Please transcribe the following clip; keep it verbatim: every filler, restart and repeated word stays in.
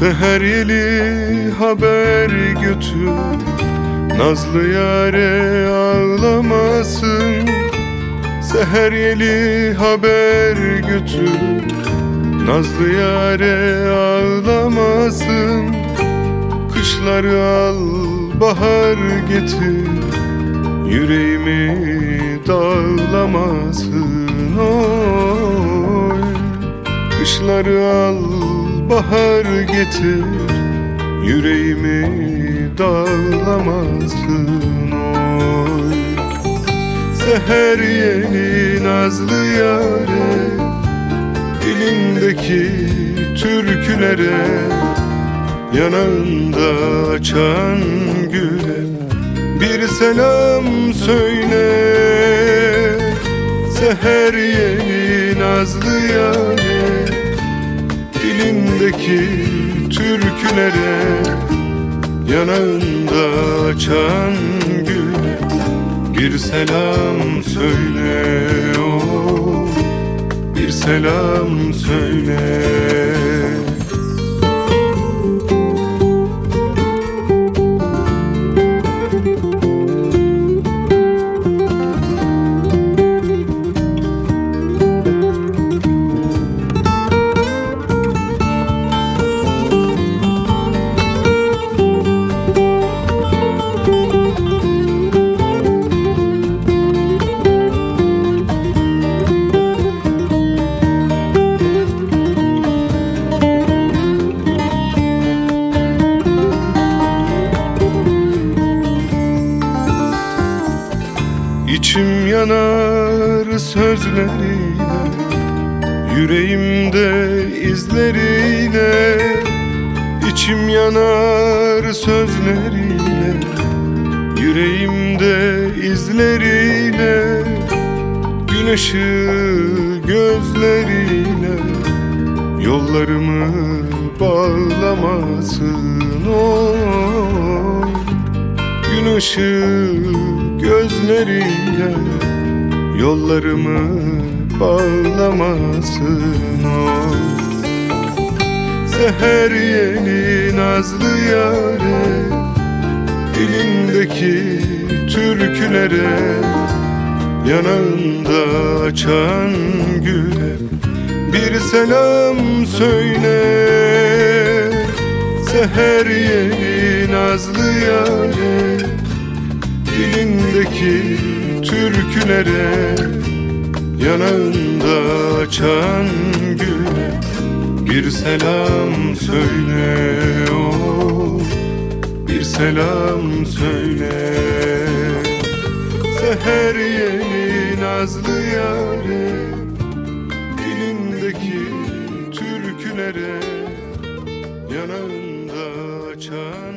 Seher yeli haber götür, nazlı yâre ağlamasın. Seher yeli haber götür, nazlı yâre ağlamasın. Kışları al bahar getir, yüreğimi dağlamasın oy. Kışları al bahar getir, yüreğimi dağlamasın oy. Seher yeni nazlı yâre, dilindeki türkülere, yanağında açan güle bir selam söyle. Seher yeni nazlı yâre, dilindeki türkülere, yanağında açan güle bir selam söyle oh, bir selam söyle. İçim yanar sözleriyle, yüreğimde izleriyle. İçim yanar sözleriyle, yüreğimde izleriyle. Gün ışığı gözleriyle, yollarımı bağlamasın oy. Gün ışığı gözleriyle, yollarımı bağlamasın oy. Seher yeni nazlı yâre, dilindeki türkülere, yanağında açan güle bir selam söyle. Seher yeni nazlı yâre, dilindeki türkülere, yanağında açan güle bir selam söyle oh, bir selam söyle. Seher yeni nazlı yâre, dilindeki türkülere, yanağında açan